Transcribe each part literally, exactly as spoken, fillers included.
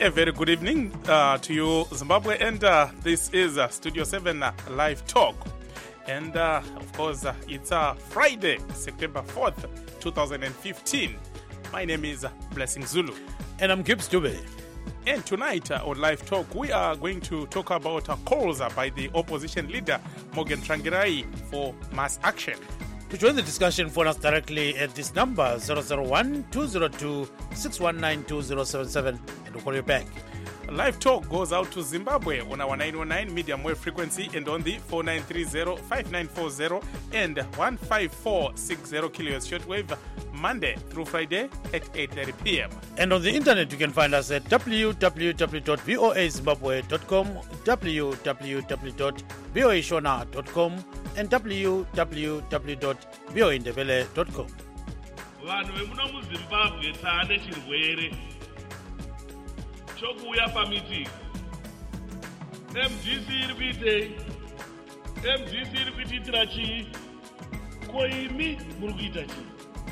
A very good evening uh, to you, Zimbabwe, and uh, this is uh, Studio seven uh, Live Talk. And uh, of course, uh, it's uh, Friday, September fourth, twenty fifteen. My name is uh, Blessing Zulu. And I'm Gibbs Dube. And tonight uh, on Live Talk, we are going to talk about uh, calls uh, by the opposition leader, Morgan Tsvangirai, for mass action. To join the discussion, phone us directly at this number, zero zero one, two zero two, six one nine, two zero seven seven, and we'll call you back. Live Talk goes out to Zimbabwe on our nine one nine medium wave frequency and on the four nine three zero, five nine four zero and one five four six zero kilohertz shortwave, Monday through Friday at eight thirty p.m. And on the internet, you can find us at w w w dot voa zimbabwe dot com, w w w dot voa shona dot com, and w w w dot voa ndebele dot com. Vanhu vemuno muZimbabwe taane chirwere chokuuya pameeting. M D C iri kuitei? M D C iri kuitiitira chii? Ko imi muri kuita chii?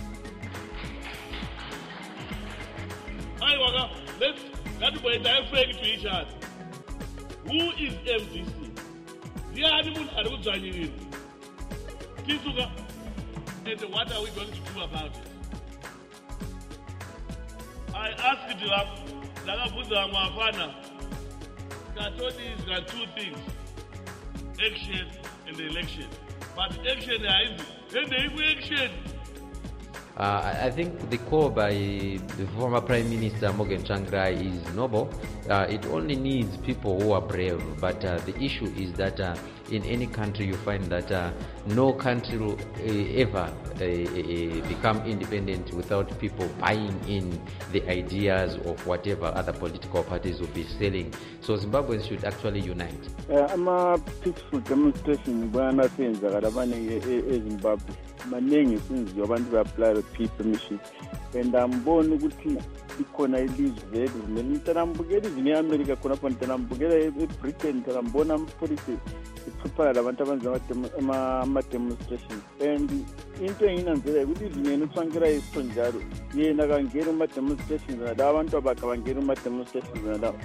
Aiwa, let's ngatiboitai frank to each other. Who is M D C? Ndiani munhu ari kudzvanyirirwa? Tisuka. And what are we going to do about it? I asked them, ndakabvunza vamwe vafana, katoti izwa two things, action and election. But action haizi, ende iku action. Uh, I think the call by the former Prime Minister Morgan Tsvangirai is noble. Uh, it only needs people who are brave, but uh, the issue is that uh, in any country you find that uh, no country will uh, ever uh, uh, become independent without people buying in the ideas of whatever other political parties will be selling. So Zimbabweans should actually unite. Uh, I'm a peaceful demonstration when I say that I'm in Zimbabwe. Maningi since abantu be-apply the permission and ambona ukuthi ikhona ilizwe lethu ngitanambukela izini ye-America khona pho ngitanambukela e-Britain ngitambona amapholisi iphuphala labantu abenza ama-demonstration and into enginanzela ukuthi izini yena uTsvangirai isho njalo yena kangena uma-demonstrations nalawo abantu abakhe bangena uma-demonstrations nalawo.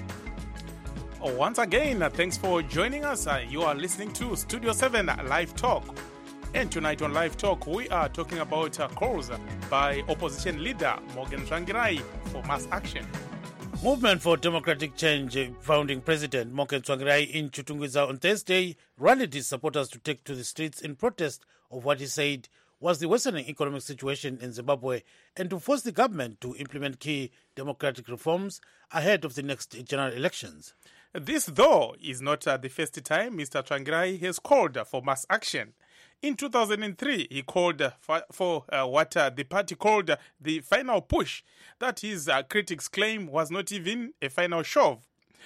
Once again, uh, thanks for joining us. Uh, you are listening to Studio seven uh, Live Talk. And tonight on Live Talk, we are talking about uh, calls by opposition leader Morgan Tsvangirai for mass action. Movement for Democratic Change founding president Morgan Tsvangirai in Chitungwiza on Thursday rallied his supporters to take to the streets in protest of what he said was the worsening economic situation in Zimbabwe and to force the government to implement key democratic reforms ahead of the next general elections. This, though, is not uh, the first time Mister Tsvangirai has called for mass action. In two thousand three, he called for, for uh, what uh, the party called uh, the final push, that his uh, critics claim was not even a final shove.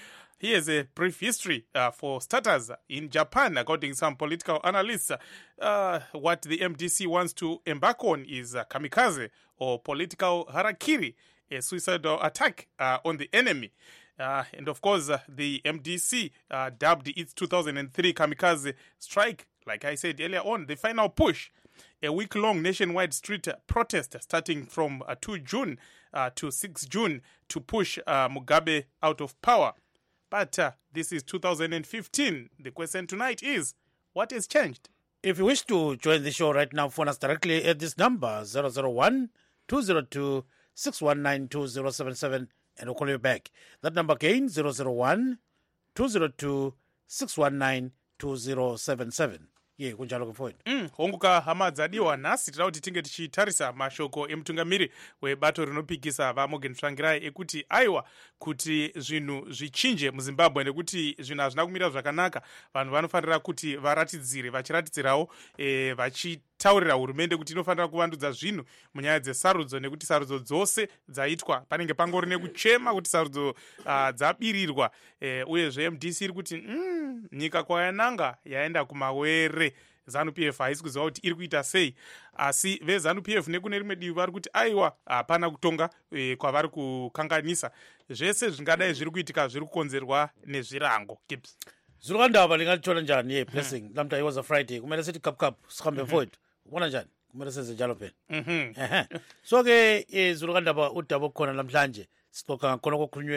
He has a brief history uh, for starters. In Japan, according to some political analysts, uh, what the M D C wants to embark on is uh, kamikaze or political harakiri, a suicidal attack uh, on the enemy. Uh, and of course, uh, the M D C uh, dubbed its two thousand three kamikaze strike, like I said earlier on, the final push, a week-long nationwide street protest starting from uh, two June uh, to six June to push uh, Mugabe out of power. But uh, this is two thousand fifteen. The question tonight is, what has changed? If you wish to join the show right now, phone us directly at this number, zero zero one, two zero two, six one nine, two zero seven seven, and we'll call you back. That number again, zero zero one, two zero two, six one nine, two zero seven seven. Yeah, kunjalo kufoni. Mm, honguka hama dzadiwa nhasi tira kuti tinge tichitarisa mashoko emutungamiri webato rinopikisa vaMorgan Tsvangirai ekuti aiwa kuti zvinhu zvichinje muZimbabwe nekuti zvinhu hazvina kumira zvakanaka. Vanhu vanofanira kuti varatidzire, vachiratidzirawo e, vachitaurira hurumende kuti inofanira kuvandudza zvinhu munyaya dzesarudzo nekuti sarudzo dzose dzaitwa panenge pangori nekuchema kuti sarudzo uh, dzabirirwa e, uyezve M D C iri kuti mm, nyika kwayananga yaenda kumawere. ZANU P F haisi kuziva kuti iri kuita sei, asi veZANU P F nekune rimwe divi vari kuti aiwa hapana kutonga e, kwavari kukanganisa. Zvese zvingadai zviri kuitika zviri kukonzerwa nezvirango. Gibbs. Zurukandaba lingalithola njani ye Blessing lamhla it was a Friday kumele sithi cup cup sikhambe forward ubona njani kumele senze njalo phela. Mhm. So ke Zurukandaba udaba okhona namhlanje sixoxa ngakho okukhulunywe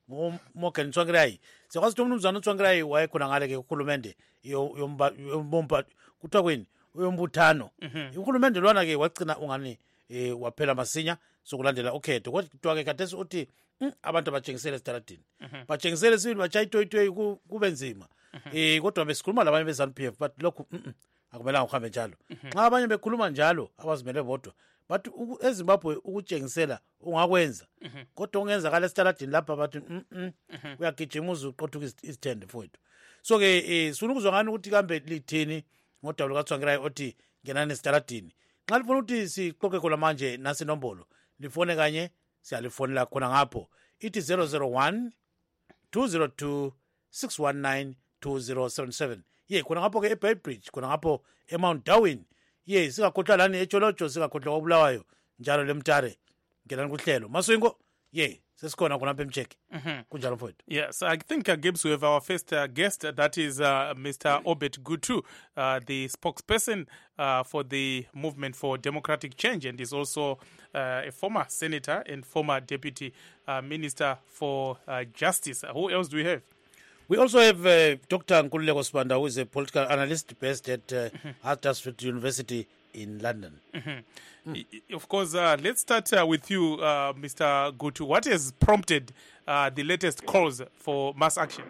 nguMorgan Tsvangirai. Sikwazi ukuthi umnumzana uTsvangirai wayekhona ngale ke kuhulumende yombomba kuthiwa kweni uyombuthano. Uhulumende lwana ke wagcina ungani eh waphela masinya sokulandela ukhetho. Kodwa ke khathesi uthi abantu abatshengisele esitaradini. Batshengisele sibili bachayitoyitoyi kube nzima. Eh kodwa besikhuluma labanye beZANU P F but lokhu akumelanga uhambe njalo. Xa abanye bekhuluma njalo abazimele bodwa bathi eZimbabwe ukutshengisela ungakwenza kodwa ungenzakala esitaradini lapha bathi mhm uyagijima uzuqothuka isithende mfowethu. So ke eh sifuna ukuzwa ngani ukuthi kambe lithini ngodaba lukaTsvangirai othi ngenani esitaradini. Nxa lifuna ukuthi sixoxe khona manje nasi nombolo lifone kanye siyalifonela khona ngapho ithi zero zero one two zero two six one nine two zero seven seven. Ye khona ngapho ke eBaybridge khona ngapho eMount Darwin. Ye singakhohlwa lani eCholotsho singakhohlwa kwaBulawayo njalo lemtare ngelani kuhlelo Maswingo ye sesikhona khona lapha eMcheke kunjalo mfowethu. Yes, I think uh, Gibbs, we have our first uh, guest, uh, that is uh, Mister Obed Gutu, uh, the spokesperson uh, for the Movement for Democratic Change, and is also uh, a former senator and former deputy uh, minister for uh, justice. Uh, who else do we have? We also have uh, Doctor Nkululeko Sibanda, who is a political analyst based at uh, Huddersfield University in London. Mm-hmm. Mm. Of course, uh, let's start uh, with you, uh, Mister Gutu. What has prompted uh, the latest calls for mass action?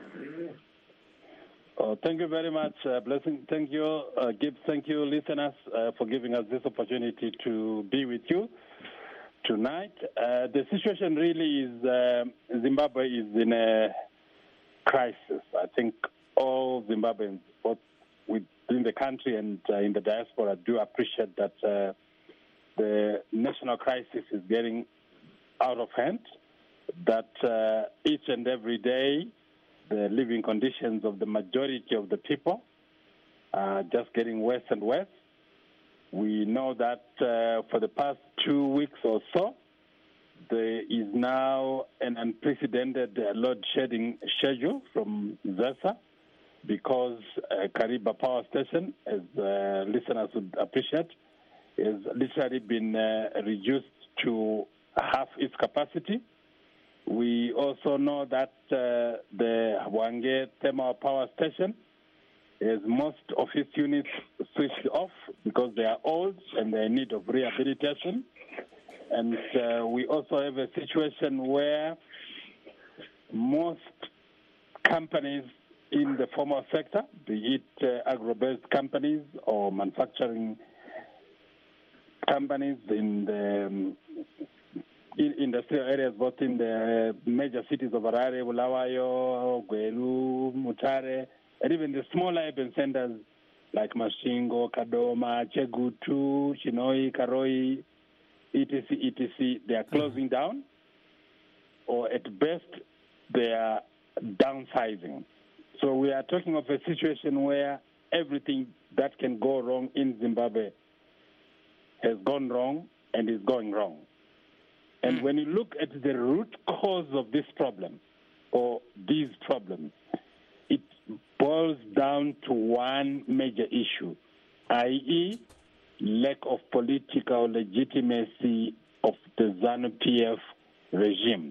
Oh, thank you very much, uh, Blessing. Thank you, uh, Gibbs. Thank you, listeners, uh, for giving us this opportunity to be with you tonight. Uh, the situation really is uh, Zimbabwe is in a crisis. I think all Zimbabweans, both within the country and uh, in the diaspora, do appreciate that uh, the national crisis is getting out of hand, that uh, each and every day the living conditions of the majority of the people are just getting worse and worse. We know that uh, for the past two weeks or so, there is now an unprecedented uh, load shedding schedule from ZESA because uh, Kariba Power Station, as uh, listeners would appreciate, has literally been uh, reduced to half its capacity. We also know that uh, the Hwange Thermal Power Station has most of its units switched off because they are old and they're in need of rehabilitation. And uh, we also have a situation where most companies in the formal sector, be it uh, agro-based companies or manufacturing companies in the um, in industrial areas, both in the major cities of Harare, Bulawayo, Gwelu, Mutare, and even the smaller urban centers like Mashingo, Kadoma, Chegutu, Chinoi, Karoi, et cetera, et cetera, they are closing down, or at best, they are downsizing. So we are talking of a situation where everything that can go wrong in Zimbabwe has gone wrong and is going wrong. And mm. when you look at the root cause of this problem, or these problems, it boils down to one major issue, that is lack of political legitimacy of the ZANU P F regime.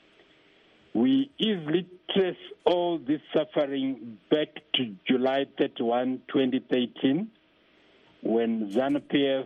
We easily trace all this suffering back to July thirty-first, twenty thirteen, when ZANU P F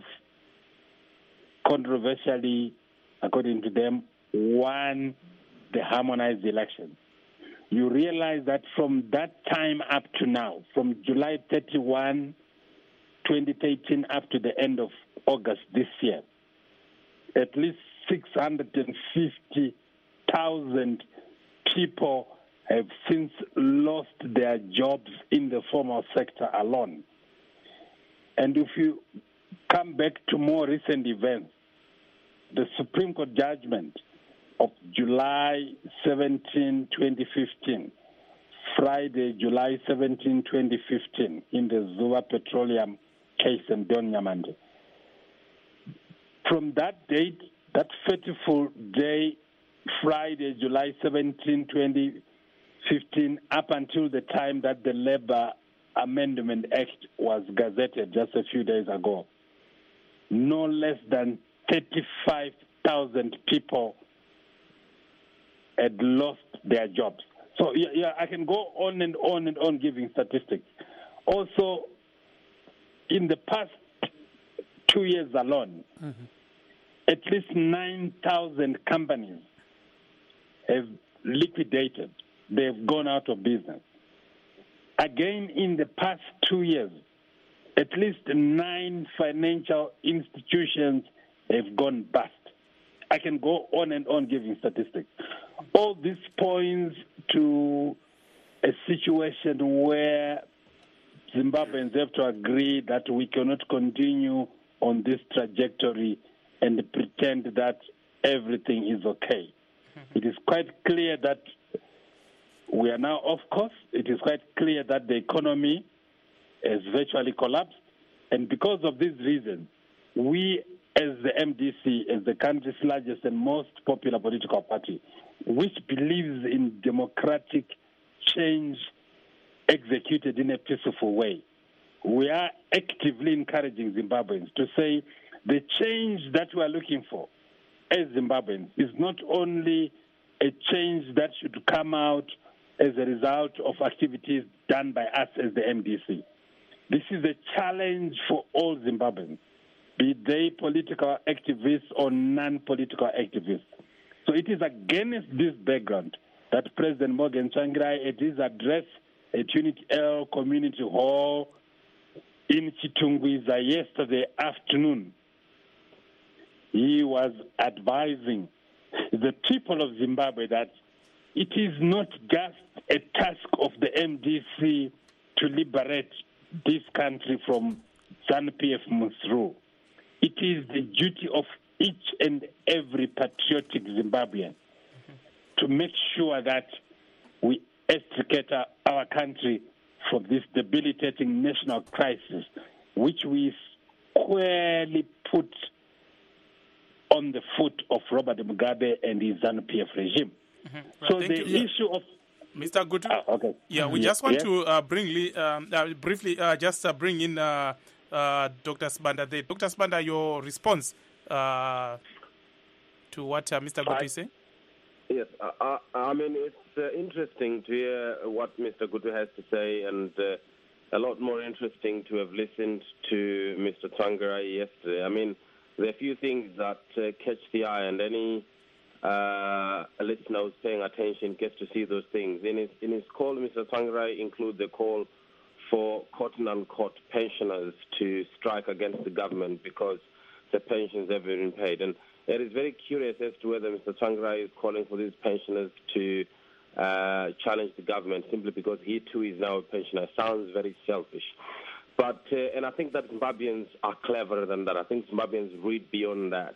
controversially, according to them, won the harmonized elections. You realize that from that time up to now, from July thirty-first, twenty thirteen up to the end of August this year, at least six hundred fifty thousand people have since lost their jobs in the formal sector alone. And if you come back to more recent events, the Supreme Court judgment of July seventeenth, twenty fifteen, Friday, July seventeenth, twenty fifteen, in the Zuba Petroleum case in Don Nyamande. From that date, that fateful day, Friday, July seventeenth, twenty fifteen, up until the time that the Labor Amendment Act was gazetted just a few days ago, no less than thirty-five thousand people had lost their jobs. So, yeah, yeah, I can go on and on and on giving statistics. Also, in the past two years alone, mm-hmm. at least nine thousand companies have liquidated. They've gone out of business. Again, in the past two years, at least nine financial institutions have gone bust. I can go on and on giving statistics. All this points to a situation where Zimbabweans have to agree that we cannot continue on this trajectory and pretend that everything is okay. It is quite clear that we are now off course. It is quite clear that the economy has virtually collapsed. And because of these reasons, we as the M D C, as the country's largest and most popular political party, which believes in democratic change executed in a peaceful way, we are actively encouraging Zimbabweans to say the change that we are looking for as Zimbabweans is not only a change that should come out as a result of activities done by us as the M D C. This is a challenge for all Zimbabweans, be they political activists or non-political activists. So it is against this background that President Morgan Tsvangirai, at his address at Unity L Community Hall in Chitungwiza yesterday afternoon, he was advising the people of Zimbabwe that it is not just a task of the M D C to liberate this country from ZANU-P F Misrule. It is the duty of each and every patriotic Zimbabwean to make sure that we extricate our country from this debilitating national crisis, which we squarely put on the foot of Robert Mugabe and his ZANU-P F regime. Mm-hmm. Right, so the you. issue of Mister Gutu, uh, okay. yeah, we yeah. just want yeah. to uh, bring um, uh, briefly uh, just uh, bring in uh, uh, Doctor Sibanda there. Doctor Sibanda, your response uh, to what uh, Mister Gutu is saying? Yes, uh, I mean, it's uh, interesting to hear what Mister Gutu has to say, and uh, a lot more interesting to have listened to Mister Tsvangirai yesterday. I mean, there are a few things that uh, catch the eye, and any uh, listener who's paying attention gets to see those things. In his, in his call, Mister Tsvangirai includes the call for quote-unquote pensioners to strike against the government because the pensions have been paid. And it is very curious as to whether Mister Tsvangirai is calling for these pensioners to uh, challenge the government simply because he too is now a pensioner. Sounds very selfish. But, uh, and I think that Zimbabweans are cleverer than that. I think Zimbabweans read beyond that.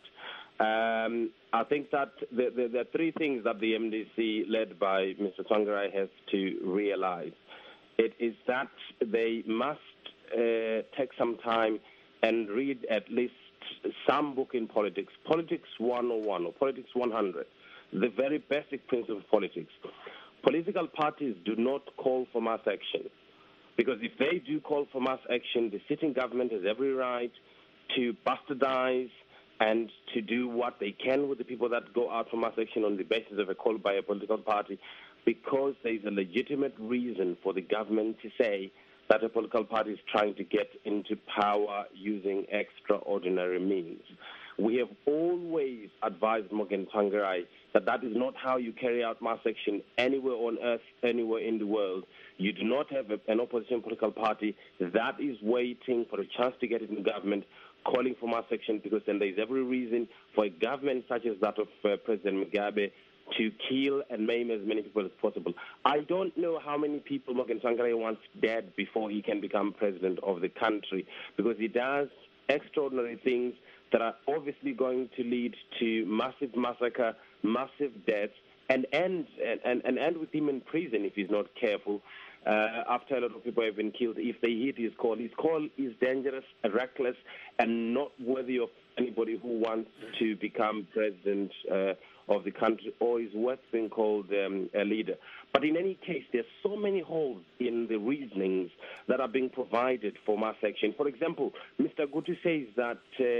Um, I think that there, there, there are three things that the M D C, led by Mister Tsvangirai, has to realize. It is that they must uh, take some time and read at least some book in politics, Politics one oh one or Politics one hundred, the very basic principle of politics. Political parties do not call for mass action, because if they do call for mass action, the sitting government has every right to bastardize and to do what they can with the people that go out for mass action on the basis of a call by a political party, because there is a legitimate reason for the government to say that a political party is trying to get into power using extraordinary means. We have always advised Morgan Tsvangirai that that is not how you carry out mass action anywhere on earth, anywhere in the world. You do not have a, an opposition political party that is waiting for a chance to get into government, calling for mass action, because then there is every reason for a government such as that of uh, President Mugabe to kill and maim as many people as possible. I don't know how many people Morgan Tsvangirai wants dead before he can become president of the country, because he does extraordinary things that are obviously going to lead to massive massacre, massive deaths, and end, and, and end with him in prison if he's not careful. Uh, after a lot of people have been killed, if they heed his call. His call is dangerous, reckless, and not worthy of anybody who wants to become president uh, of the country or is worth being called um, a leader. But in any case, there's so many holes in the reasonings that are being provided for mass action. For example, Mister Gutu says that um,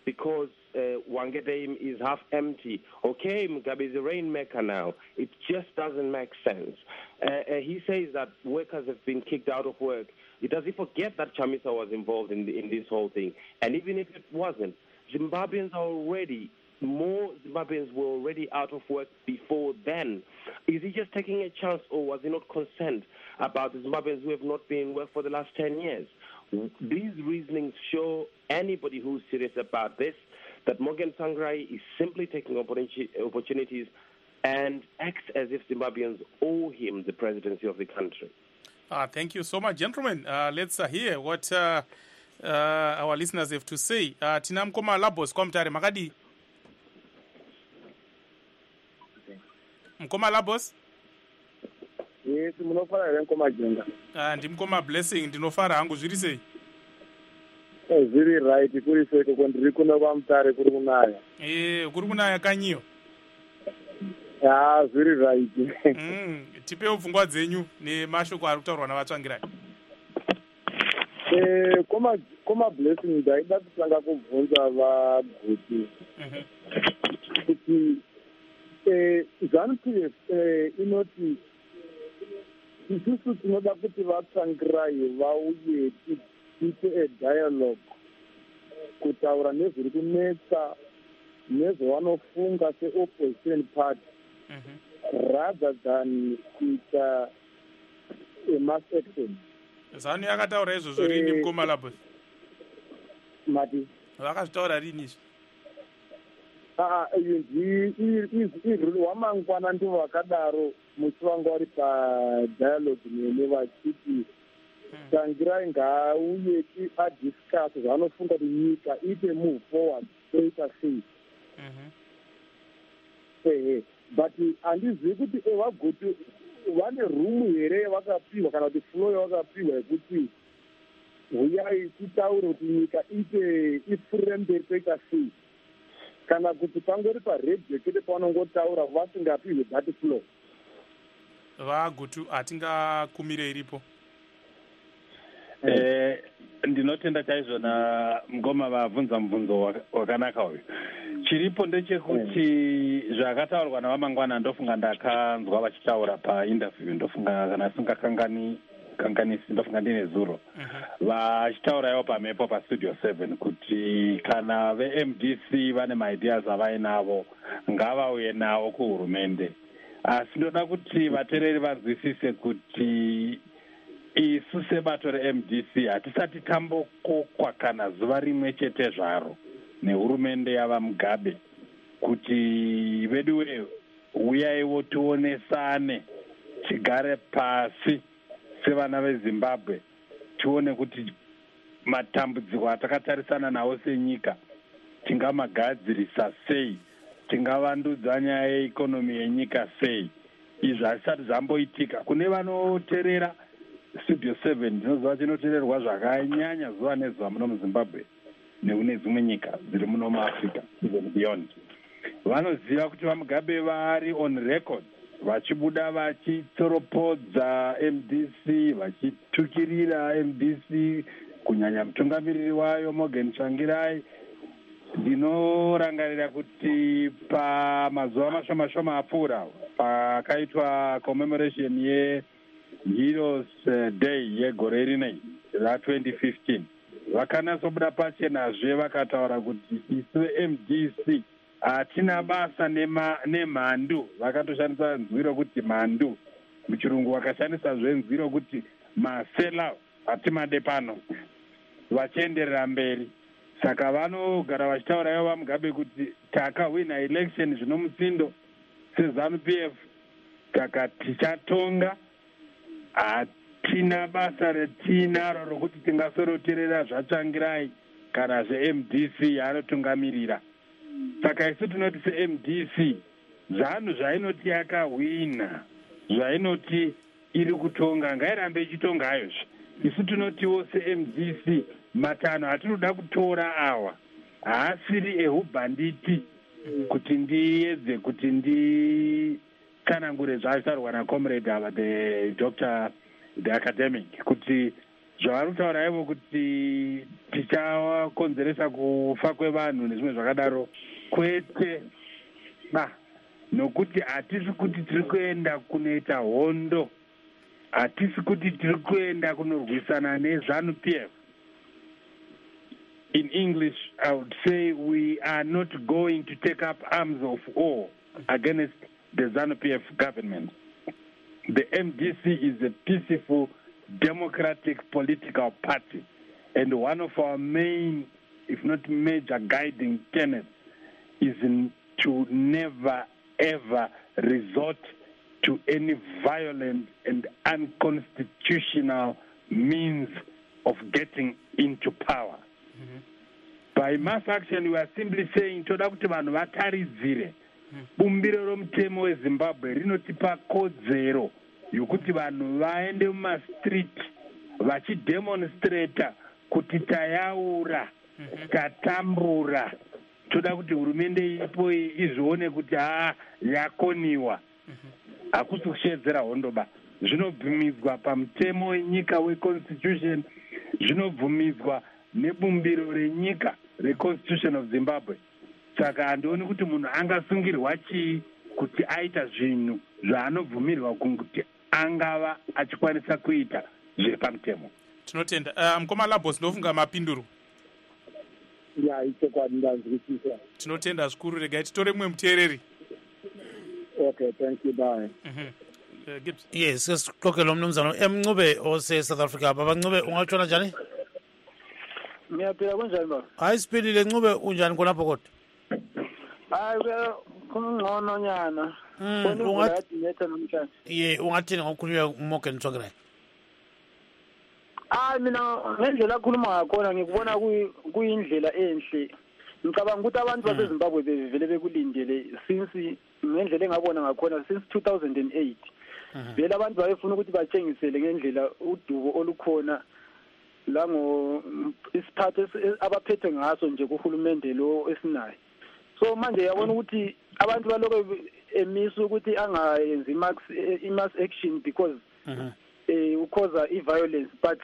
because uh, Wangadame is half empty. Okay, Mugabe is a rainmaker now. It just doesn't make sense. Uh, uh, he says that workers have been kicked out of work. Does he forget that Chamisa was involved in, the, in this whole thing? And even if it wasn't, Zimbabweans are already, more Zimbabweans were already out of work before then. Is he just taking a chance, or was he not concerned about the Zimbabweans who have not been in work for the last ten years? These reasonings show anybody who's serious about this that Morgan Tsvangirai is simply taking opportunities and acts as if Zimbabweans owe him the presidency of the country. Uh, thank you so much, gentlemen. Uh, let's uh, hear what uh, uh, our listeners have to say. Uh, Tina Mkoma Labos, Komtare Makadi. Mkoma Labos? Yes, munofara here Mkoma Jenga. Uh, ndimkoma Blessing, ndinofara hangu zviri sei? Eh, zviri right, kuri soito kundiri kuno kwamutare kuri kunaya. Eh, kuri kunaya kanyiyo? Ah, zviri right. Mm, tipewo pfungwa dzenyu nemashoko ari kutaurwa navatsvangirai. Eh, koma koma Blessing ndaida kutanga kubvunza vaguti. Mhm. Kuti eh ZANU-P F eh inoti isusu tinoda kuti vatsvangirai vauye tiite dialogue kutaura nezviri kunetsa nezvavanofunga se-opposition party rather than kuita mass action. ZANU yakataura izvozvo rini Mkoma Labos? Mati vakazvitaura rini izvi? Ah, izvi wamangwana ndivo vakadaro musi vanga vari padialogue nene vachiti Tsvangirai ngaauye adiscuss zvanofunga kuti nyika iite move forward toita sei. Ehe, but handizivi kuti evaguti vane rumu here yavakapiwa kana kuti flow yavakapiwa yekuti huyai titaure kuti nyika iite ipfurire mberi toita sei, kana kuti pangori paredio chete pavanongotaura vasingapiwe that flow. Vagutu hatingakumire iripo. Eh, ndinotenda chaizvo na Mngoma vabvunza mubvunzo wakanaka uyu. Chiripo ndechekuti zvakataurwa navamangwana ndofunga ndakanzwa vachitaura painterview, ndofunga kana singakangani kanganisi, ndofunga ndine zuro vachitaura ivo pamhepo pastudio seven kuti kana ve-M D C vane maideas avainavo ngavauye nawo kuhurumende. Asi ndoda kuti vateereri vanzwisise kuti isu sebato re-M D C hatisati tambokokwa kana zuva rimwe chete zvaro nehurumende yava Mugabe kuti veduwe uyaiwo tionesane, tigare pasi sevana veZimbabwe tione kuti matambudziko atakatarisana nawo senyika tingamagadzirisa sei, tingavandudza nyaya yeikonomi yenyika sei. Izvi hazvisati zvamboitika. Kune vanoteerera studio seven ndinoziva chinoteererwa zvakanyanya zuva nezuva muno muZimbabwe nekune dzimwe nyika dziri muno muAfrica even beyond. Vanoziva kuti vaMugabe vari on record vachibuda vachitsoropodza M D C, vachitukirira M D C, kunyanya mutungamiriri wayo Morgan Tsvangirai. Ndinorangarira kuti pamazuva mashoma shoma apfuura pakaitwa commemoration ye Heroes Day yegore rinei ra twenty fifteen vakanatsobuda pachenazve vakataura kuti isu M D C hatina basa nemhandu. Vakatoshandisa nzwiro kuti mhandu, muchirungu vakashandisazve nzwiro kuti masela hatimade pano, vachienderera mberi. Saka vanogara vachitaura ivo vaMugabe kuti takahwina election zvino mutsindo seZANU-P F, saka tichatonga, hatina basa retinaro rokuti tingasoroterera zvaTsvangirai kana zve-M D C yaanotungamirira. Saka isu tinoti se-M D C ZANU zvainoti yakahwina, zvainoti iri kutonga, ngairambe ichitonga hayozve. Isu tinotiwo se-M D C matanho atinoda kutora awa haasiri ehubhanditi kuti ndiedze kuti nditsanangure zvavitaurwa naComrade ava the Doctor the academic kuti zvavari kutaura ivo kuti tichakonzeresa kufa kwevanhu nezvimwe zvakadaro kwete ba nokuti hatisi kuti tiri kuenda kunoita hondo, hatisi kuti tiri kuenda kunorwisana nezanu P F. In English, I would say we are not going to take up arms of war against the ZANU P F government. The M D C is a peaceful, democratic political party, and one of our main, if not major, guiding tenets is in, to never, ever resort to any violent and unconstitutional means of getting into power. Mm-hmm. By mass action, we are simply saying toda kuti vanhu vataridzire bumbiro romutemo weZimbabwe rinotipa kodzero yokuti vanhu vaende mumastreet vachidemonstrata kuti tayaura, tatambura. Toda kuti hurumende ipo izvione kuti haa yakoniwa, hakusi kushedzera hondo ba. Zvinobvumidzwa pamutemo wenyika weconstitution, zvinobvumidzwa nebumbiro renyika reconstitution of Zimbabwe. Saka handioni kuti munhu angasungirwa chii kuti aita zvinhu zvaanobvumirwa kuti angava achikwanisa kuita zviri pamutemo. Tinotenda. Uh, mukoma Labos ndofunga mapinduro. Ya, ichokwadi ndazwisisa. Tinotenda zvikuru. Regai titore mumwe muteereri. Okay, thank you, bye. Mhm. Uh, Gibbs. Yes, sixoxe lo mnumzana eMncube ose South Africa. Baba Ncube ungatshona njani? Ngiyaphila kunjani baba? Hayi sipilile Ncube unjani khonapho kodwa? Hayi kungcono nyana. Mm, Bona ungathi- ungathi netha namhlanje. Ye ungathini ngokukhuluma uMorgan Tsvangirai? Hayi mina ngendlela akhuluma ngakhona ngikubona kuyindlela enhle. Ngicabanga ukuthi abantu baseZimbabwe bevele bekulindele since ngendlela engabona ngakhona since two thousand eight. Vele abantu bayefuna ukuthi batshengisele ngendlela udubo olukhona la ngo isiphathe abaphethe ngaso nje kuhulumende lo esinayo. So manje yabona ukuthi abantu baloko emisa ukuthi angayenzi max mass action because eh ukhoza iviolence, but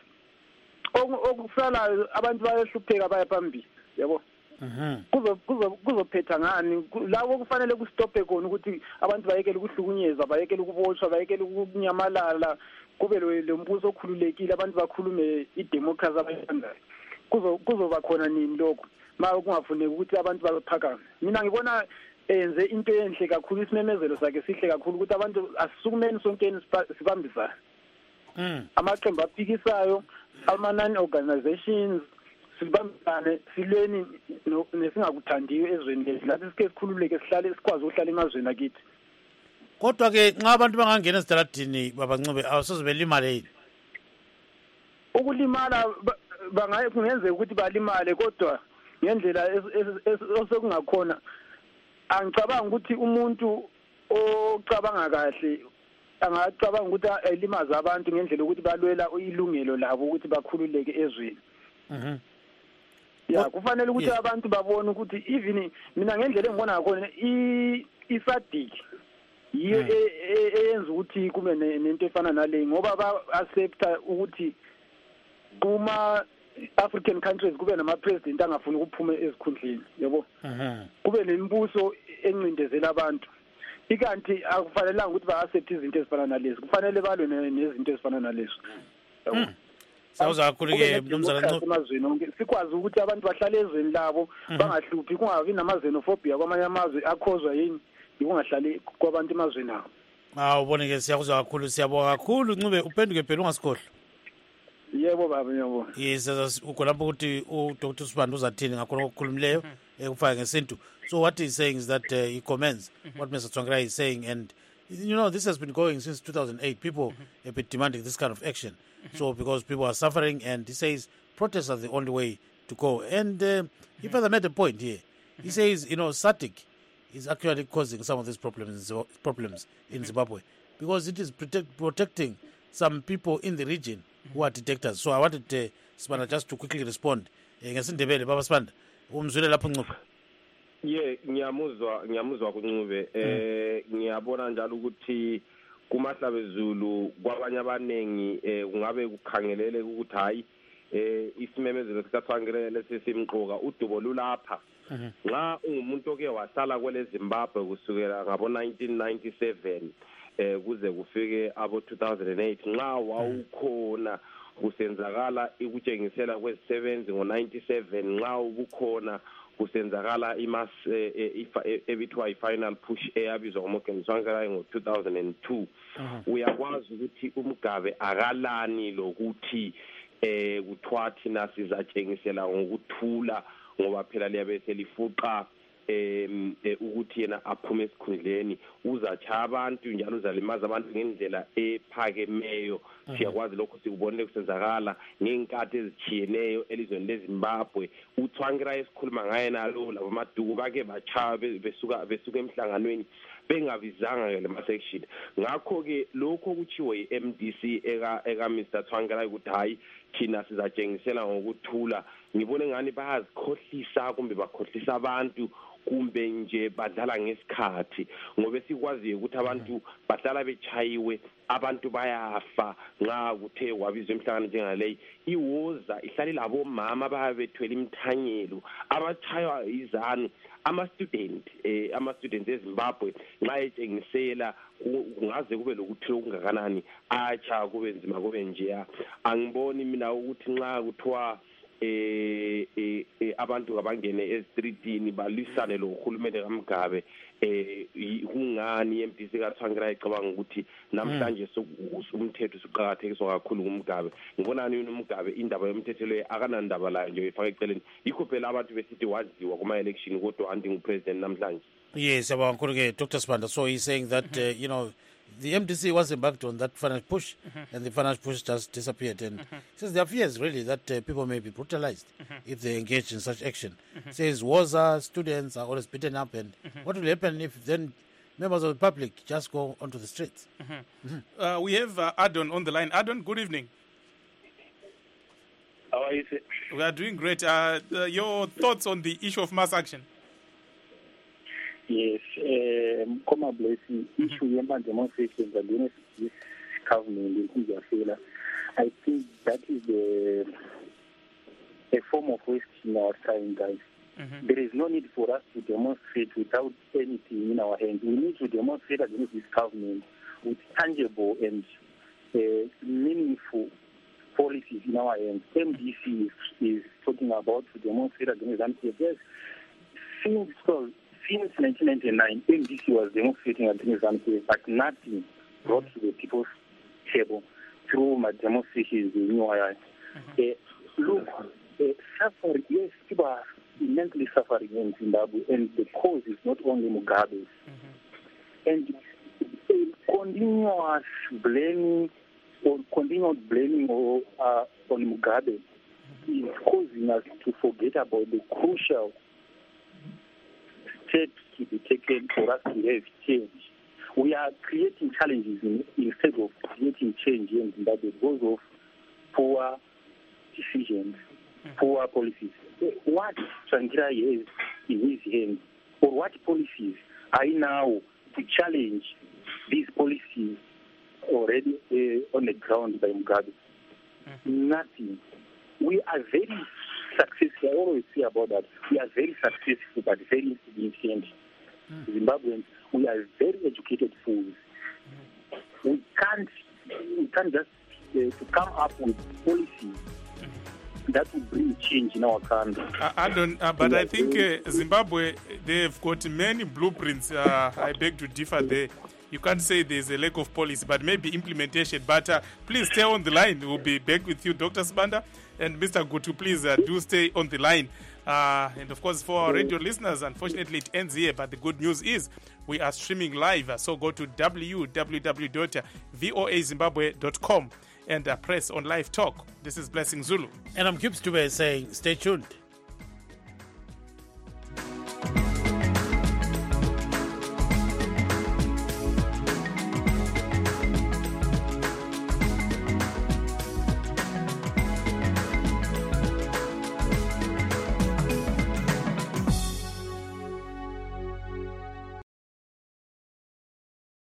okusala abantu bayahlupheka baya phambili yabo. Mhm. Kuzo kuzo kuzophetha ngani lawo kufanele kustophe khona ukuthi abantu bayekele ukuhlukunyezwa, bayekele ukuboshwa, bayekele ukunyamalala, kube lo mbuso okhululekile, abantu bakhulume idemocracy abayithandayo. Kuzo kuzoba khona nini lokho ma kungafuneki ukuthi abantu baphakame. Mina ngibona enze into enhle kakhulu, isimemezelo sakhe sihle kakhulu ukuthi abantu asisukumeni sonkeni sibambisana. Mm. Amaqembu aphikisayo, ama-non organizations, sibambisane silweni nesingakuthandiyo ezweni lethu lathi sike sikhululeke sihlale sikwazi ukuhlala emazweni akithi. Kodwa ke nxa abantu bangangena ezitaladini Baba Ncube awusoze belimale yini? Ukulimala bangaye kungenzeka ukuthi balimale, kodwa ngendlela osokungakhona angicabanga ukuthi umuntu ocabanga kahle angacabanga ukuthi elimaza abantu ngendlela ukuthi balwela ilungelo labo ukuthi bakhululeke ezweni. Mhm. Ya kufanele ukuthi abantu babone ukuthi even mina ngendlela engibona ngakhona i isadik yiyo eyenza ukuthi kube nento efana nale, ngoba ba accepta ukuthi kuma African countries kube nama president angafuni ukuphuma ezikhundleni yabo. Mhm. Kube nembuso encindezela abantu. Ikanti akufanelanga ukuthi ba accept izinto ezifana nalezi, kufanele balwe nezinto ezifana nalezo. Yabo. Sawuza kakhulu ke mnumzana Ncube. Emazweni onke sikwazi ukuthi abantu bahlale ezweni labo bangahluphi, kungabi namaxenophobia kwamanye amazwe akhozwa yini ukungahlali kwabantu emazweni abo. Ah ubone ke siyakuzwa kakhulu, siyabonga kakhulu Ncube, uphenduke phela ungasikhohlwa. Yebo baba yebo. Yes, ukolapho ukuthi uDr Sibanda uzathini ngakhona okukhulumileyo ekufaka ngesintu. So what he's saying is that uh, he commends what Mister Tsvangirai is saying, and you know this has been going since two thousand eight. People have been demanding this kind of action. So because people are suffering, and he says protests are the only way to go. And uh, he further made a point here. He says, you know, SADC is actually causing some of these problems problems in Zimbabwe because it is protect, protecting some people in the region who are detectors. So I wanted uh, Sibanda just to quickly respond. Ngesindebele Baba Sibanda umzwele lapho Ncube. Ye ngiyamuzwa ngiyamuzwa kuNcube eh ngiyabona njalo ukuthi kumahlabezulu kwabanye abanengi kungabe kukhangelele ukuthi hayi eh isimemezelo sikaThwangirai sesimqoka udubo lulapha nxa ungumuntu oke wahlala kwele Zimbabwe kusukela ngabo nineteen ninety-seven eh kuze kufike abo two thousand eight nxa wawukhona kusenzakala ikutshengisela kwezisebenzi ngo ninety-seven nxa ubukhona kusenzakala imas ebithiwa i-final push eyabizwa nguMorgan Tsvangirai ngo two thousand two uyakwazi ukuthi uMgabe akalani lokuthi eh kuthiwa thina sizatshengisela ngokuthula ngoba phela liyabe selifuqa em ukuthi yena aphume esikhundleni uzachaya abantu njalo uzalimaza abantu ngendlela ephakemeyo siyakwazi lokho sikubonile kusenzakala ngenkathi ezichiyeneyo elizweni leZimbabwe uThwangirai esikhuluma ngaye nalo labo maduku bake bachaya besuka besuka emhlanganweni bengabizanga ke lema section ngakho ke lokho kuchiwo i-M D C eka eka Mister Tsvangirai ukuthi hayi thina sizatshengisela ngokuthula ngibone ngani bayazikhohlisa kumbe bakhohlisa abantu kumbe nje badlala ngesikhathi ngoba sikwazi ukuthi abantu badlala bechayiwe abantu bayafa nxa kuthe kwabizwa emhlangano njengaleyi iwoza ihlali labo mama babethwele imthanyelo abachaywa izanu ama student eh ama students eZimbabwe nxa etshengisela kungaze kube lokuthi okungakanani acha kube nzima kube nje angiboni mina ukuthi nxa kuthiwa eh abantu abangene ezitreetini balisane lo uhulumende kaMgabe eh kungani M D C kaThwangirai icabanga ukuthi namhlanje umthetho usuqhakathekiswa kakhulu kuMgabe ngibonani uMgabe indaba yomthetho le akanandaba la nje ifaka eceleni yikho phela abantu besithi waziwa kuma election kodwa anti ngupresident namhlanje. Yes, Abankuluke, Doctor Sibanda, so he's saying that uh, you know the M D C was embarked on that financial push, mm-hmm. and the financial push just disappeared. And mm-hmm. says there are fears really that uh, people may be brutalized mm-hmm. if they engage in such action. Mm-hmm. Says Woza students are always beaten up, and mm-hmm. what will happen if then members of the public just go onto the streets? Mm-hmm. Mm-hmm. Uh, we have uh, Adon on the line. Adon, good evening. How are you, sir? We are doing great. Uh, uh, your thoughts on the issue of mass action? Yes, um, Koma Blessing, issue Yemba demonstrations against this government in India. I think that is a, a form of wasting our time, guys. Mm-hmm. There is no need for us to demonstrate without anything in our hands. We need to demonstrate against this government with tangible and uh, meaningful policies in our hands. M D C is, is talking about to demonstrate against them. Yes, since so. Since nineteen ninety-nine, M D C was demonstrating against Zambia, but nothing brought to the people's table through my demonstrations in New York. Mm-hmm. Uh, look, uh, suffering, yes, people are immensely suffering in Zimbabwe, and the cause is not only Mugabe. Mm-hmm. And uh, continuous blaming or continuous blaming or, uh, on Mugabe mm-hmm. is causing us to forget about the crucial steps to be taken for us to have change. We are creating challenges in, instead of creating change in Zimbabwe because of poor decisions, mm-hmm. poor policies. What Tsvangirai has in his hands, or what policies are now to challenge these policies already uh, on the ground by Mugabe? Mm-hmm. Nothing. We are very successful. I always say about that. We are very successful, but very insignificant. Mm. Zimbabweans, we are very educated fools. Mm. We can't, we can't just uh, to come up with policies mm. that will bring change in our country. Uh, I don't, uh, but I think uh, Zimbabwe, they've got many blueprints. Uh, I beg to differ there. You can't say there's a lack of policy, but maybe implementation. But uh, please stay on the line. We'll be back with you, Doctor Sibanda. And Mister Gutu, please uh, do stay on the line. Uh, and of course, for our radio listeners, unfortunately, it ends here. But the good news is we are streaming live. So go to w w w dot voa zimbabwe dot com and uh, press on live talk. This is Blessing Zulu. And I'm Cubes Dube saying stay tuned.